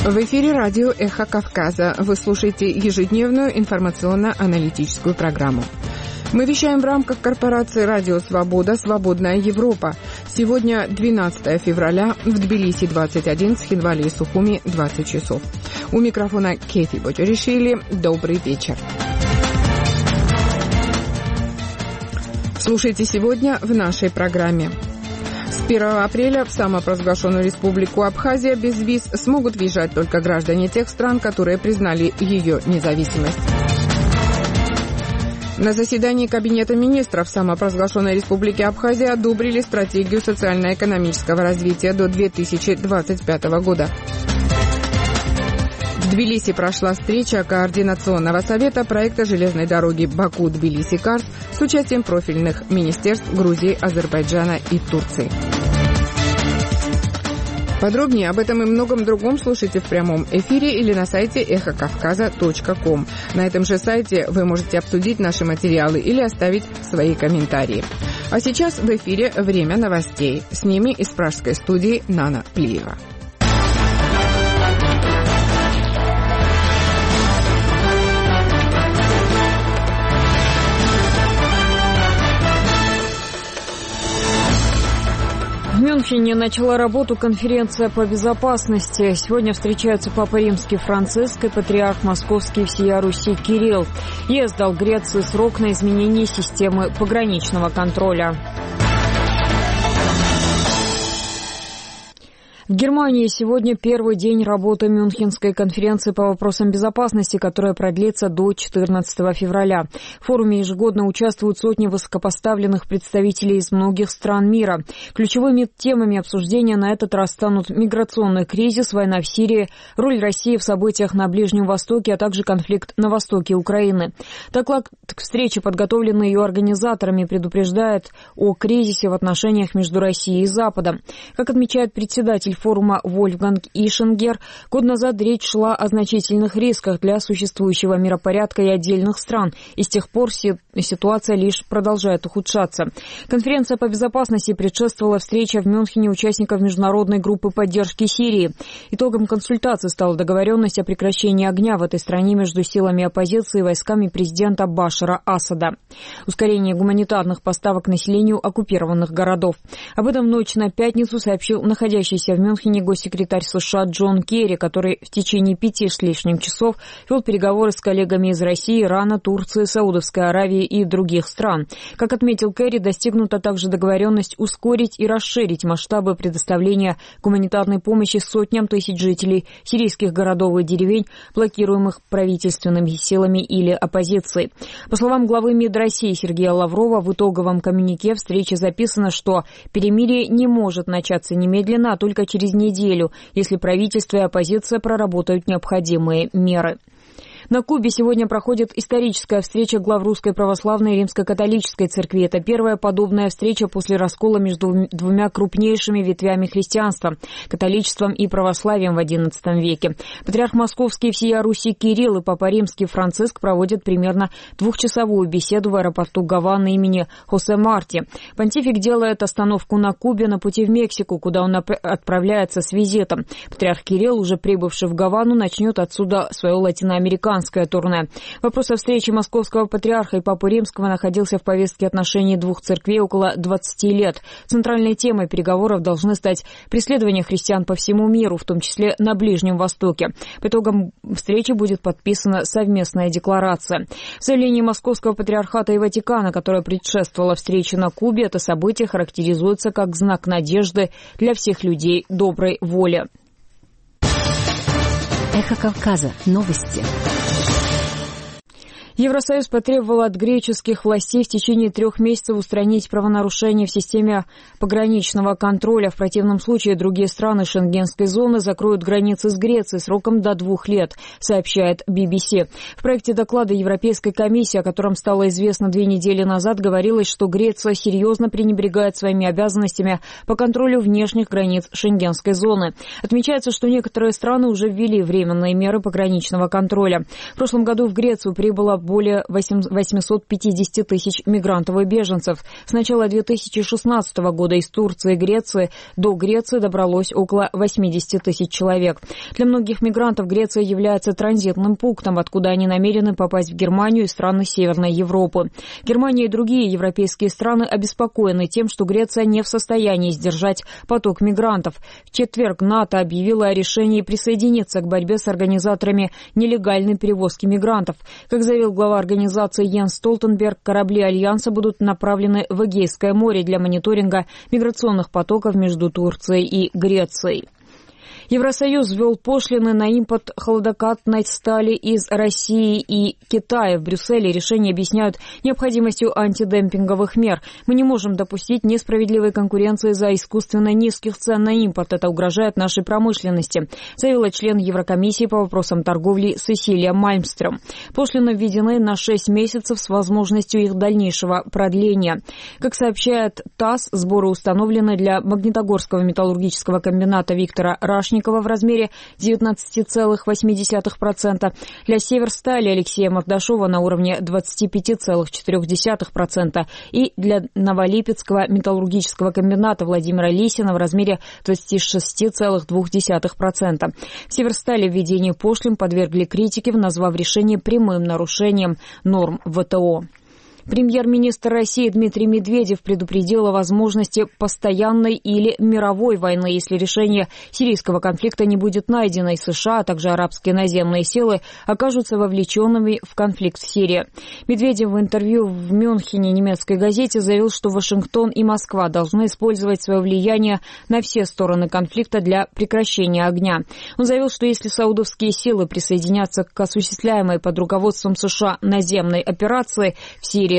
В эфире радио «Эхо Кавказа». Вы слушаете ежедневную информационно-аналитическую программу. Мы вещаем в рамках корпорации «Радио Свобода. Свободная Европа». Сегодня 12 февраля, в Тбилиси 21, Схинвали и Сухуми 20 часов. У микрофона Кефи Ботюришвили. Добрый вечер. Слушайте сегодня в нашей программе. С 1 апреля в самопровозглашенную республику Абхазия без виз смогут въезжать только граждане тех стран, которые признали ее независимость. На заседании Кабинета министров самопровозглашенной республики Абхазия одобрили стратегию социально-экономического развития до 2025 года. В Тбилиси прошла встреча Координационного совета проекта железной дороги Баку-Тбилиси-Карс с участием профильных министерств Грузии, Азербайджана и Турции. Подробнее об этом и многом другом слушайте в прямом эфире или на сайте эхокавказа.ком. На этом же сайте вы можете обсудить наши материалы или оставить свои комментарии. А сейчас в эфире время новостей. С ними из пражской студии Нана Плиева. В Мюнхене начала работу конференция по безопасности. Сегодня встречаются Папа Римский Франциск и Патриарх Московский всея Руси Кирилл. ЕС дал Греции срок на изменение системы пограничного контроля. В Германии сегодня первый день работы Мюнхенской конференции по вопросам безопасности, которая продлится до 14 февраля. В форуме ежегодно участвуют сотни высокопоставленных представителей из многих стран мира. Ключевыми темами обсуждения на этот раз станут миграционный кризис, война в Сирии, роль России в событиях на Ближнем Востоке, а также конфликт на востоке Украины. Доклад к встрече, подготовленный ее организаторами, предупреждает о кризисе в отношениях между Россией и Западом. Как отмечает председатель форума Вольфганг Ишингер, год назад речь шла о значительных рисках для существующего миропорядка и отдельных стран, и с тех пор ситуация лишь продолжает ухудшаться. Конференция по безопасности предшествовала встрече в Мюнхене участников международной группы поддержки Сирии. Итогом консультаций стала договоренность о прекращении огня в этой стране между силами оппозиции и войсками президента Башара Асада. Ускорение гуманитарных поставок населению оккупированных городов. Об этом в ночь на пятницу сообщил находящийся в Мюнхене госсекретарь США Джон Керри, который в течение 5 с лишним часов вел переговоры с коллегами из России, Ирана, Турции, Саудовской Аравии и других стран. Как отметил Керри, достигнута также договоренность ускорить и расширить масштабы предоставления гуманитарной помощи сотням тысяч жителей сирийских городов и деревень, блокируемых правительственными силами или оппозицией. По словам главы МИД России Сергея Лаврова, в итоговом коммюнике встречи записано, что перемирие не может начаться немедленно, а только через неделю, если правительство и оппозиция проработают необходимые меры. На Кубе сегодня проходит историческая встреча глав Русской Православной и Римско-католической церкви. Это первая подобная встреча после раскола между двумя крупнейшими ветвями христианства – католичеством и православием в XI веке. Патриарх Московский всея Руси Кирилл и Папа Римский Франциск проводят примерно двухчасовую беседу в аэропорту Гаваны имени Хосе Марти. Понтифик делает остановку на Кубе на пути в Мексику, куда он отправляется с визитом. Патриарх Кирилл, уже прибывший в Гавану, начнет отсюда свое латиноамериканское турне. Вопрос о встрече московского патриарха и Папы Римского находился в повестке отношений двух церквей около 20 лет. Центральной темой переговоров должны стать преследования христиан по всему миру, в том числе на Ближнем Востоке. По итогам встречи будет подписана совместная декларация. В заявлении Московского патриархата и Ватикана, которое предшествовало встрече на Кубе, это событие характеризуется как знак надежды для всех людей доброй воли. Эхо Кавказа. Новости. Евросоюз потребовал от греческих властей в течение 3 месяцев устранить правонарушения в системе пограничного контроля. В противном случае другие страны Шенгенской зоны закроют границы с Грецией сроком до 2 лет, сообщает BBC. В проекте доклада Европейской комиссии, о котором стало известно 2 недели назад, говорилось, что Греция серьезно пренебрегает своими обязанностями по контролю внешних границ Шенгенской зоны. Отмечается, что некоторые страны уже ввели временные меры пограничного контроля. В прошлом году в Грецию прибыло более 850 тысяч мигрантов и беженцев. С начала 2016 года из Турции и Греции до Греции добралось около 80 тысяч человек. Для многих мигрантов Греция является транзитным пунктом, откуда они намерены попасть в Германию и страны Северной Европы. Германия и другие европейские страны обеспокоены тем, что Греция не в состоянии сдержать поток мигрантов. В четверг НАТО объявило о решении присоединиться к борьбе с организаторами нелегальной перевозки мигрантов. Как заявил глава организации Йенс Столтенберг, корабли Альянса будут направлены в Эгейское море для мониторинга миграционных потоков между Турцией и Грецией. Евросоюз ввел пошлины на импорт хладокатной стали из России и Китая. В Брюсселе решение объясняют необходимостью антидемпинговых мер. Мы не можем допустить несправедливой конкуренции за искусственно низких цен на импорт. Это угрожает нашей промышленности, заявила член Еврокомиссии по вопросам торговли Сесилия Мальмстрём. Пошлины введены на 6 месяцев с возможностью их дальнейшего продления. Как сообщает ТАСС, сборы установлены для Магнитогорского металлургического комбината Виктора Рашникова в размере 19,8%, для Северстали Алексея Мордашова на уровне 25,4% и для Новолипецкого металлургического комбината Владимира Лисина в размере 26,2%. В Северстали введение пошлин подвергли критике, назвав решение прямым нарушением норм ВТО. Премьер-министр России Дмитрий Медведев предупредил о возможности постоянной или мировой войны, если решение сирийского конфликта не будет найдено, и США, а также арабские наземные силы окажутся вовлеченными в конфликт в Сирии. Медведев в интервью в Мюнхене немецкой газете заявил, что Вашингтон и Москва должны использовать свое влияние на все стороны конфликта для прекращения огня. Он заявил, что если саудовские силы присоединятся к осуществляемой под руководством США наземной операции в Сирии,